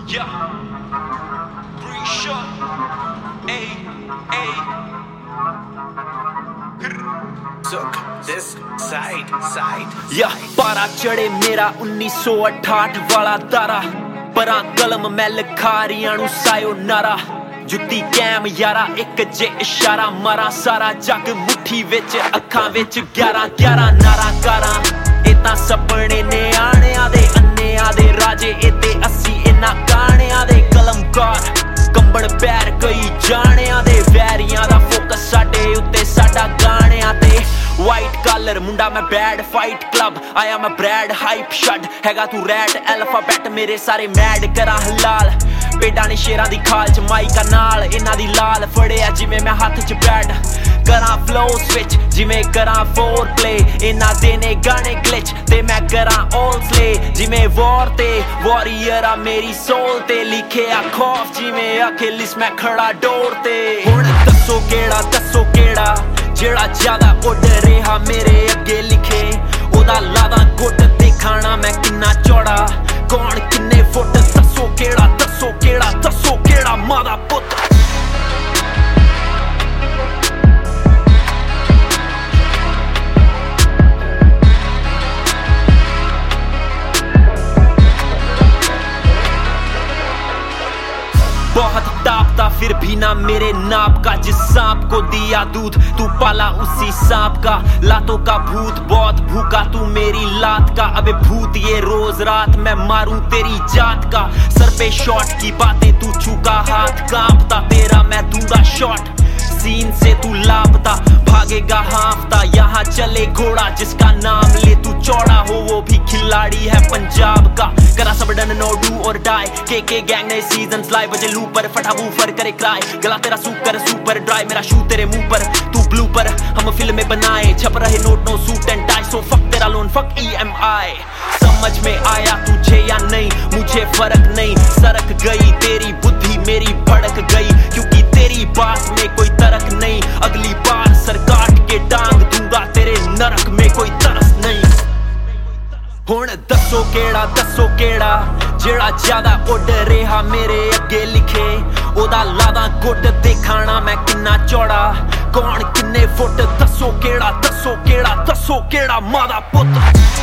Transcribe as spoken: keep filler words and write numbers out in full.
Yeah, Brisha, ay, ay. Took this side, side. या पारा चढ़े मेरा उन्नीस सौ अठाठ वाला दारा परा कलम मैं लिखारियां नू सायो नारा जुत्ती कैम यारा एक जे इशारा मारा सारा जग मुट्ठी विच अखां विच ग्यारह ग्यारह नारा कारा ए तां सपने ने आणियां दे अन्नियां दे राजे ए ते अस्सी इन्हां गाणियां दे कलमकार कंबण पैर कई जाणियां दे वैरियां दा फोकस साडे उत्ते साडा गाणियां ते वाइट कलर मुंडा मैं बैड फाइट क्लब आया मैं ब्रैड हाइप शट हैगा तू रैड अल्फाबेट मेरे सारे मैड करा हलाल पेडां ने शेरां दी खाल च माइका नाल इन्हां दी लाल फड़िया जिवें मैं हत्थ च बैड करा फ्लो स्विच जिवें करा फोर प्ले इन्हां दे ने गाने ग्लिच ते मैं करा ऑल स्ले जिवें वॉर ते वॉरियर आ मेरी सोल ते लिखे आ खौफ जिवें अखिलिस मैं खड़ा डोर ते हुण दस्सो केड़ा दस्सो केड़ा जेड़ा ज्यादा उड़ रेहा मेरे अगे लिखे ओदा लादा गुट दिखाना मैं किन्ना चौड़ा कौन किन्ने फुट दस्सो केड़ा दस्सो केड़ा दस्सो केड़ा मादा पुत बहुत तापता फिर भी ना मेरे नाप का जिस सांप को दिया दूध तू पाला उसी सांप का लातों का भूत बहुत भूखा तू मेरी लात का अबे भूत ये रोज रात मैं मारूं तेरी जात का सर पे शॉट की बातें तू चूका हाथ कांपता तेरा मैं दूंगा शॉट सीन से तू लापता भागेगा हाफता यहाँ चले घोड़ा जिसका नाम ले तू चौड़ा हो वो भी खिलाड़ी है पंजाब का करा सब डन नो डू और डाई के के गैंग नए सीजन्स लाइव बजे लूप पर फटा वूफर करे क्राई गला तेरा सुकर सुपर ड्राई मेरा शू तेरे मुंह पर तू ब्लू पर हम फिल्में बनाए छप रहे note no suit and tie so fuck तेरा loan fuck E M I समझ में आया तुझे या नहीं मुझे फर्क नहीं सरक गई तेरी बुद्धि मेरी भड़क गई क्योंकि तेरी बात में कोई तरक नहीं अगली बार सर काट के टांग दूंगा तेरे नरक में कोई तरस नहीं हुण दस्सो केड़ा दस्सो केड़ा जेड़ा ज्यादा उड़ रेहा मेरे अगे लिखे ओदा लादा गुट दिखाना मैं किन्ना चौड़ा कौन किन्ने फुट दस्सो केड़ा दस्सो केड़ा दस्सो केड़ा मादा पुत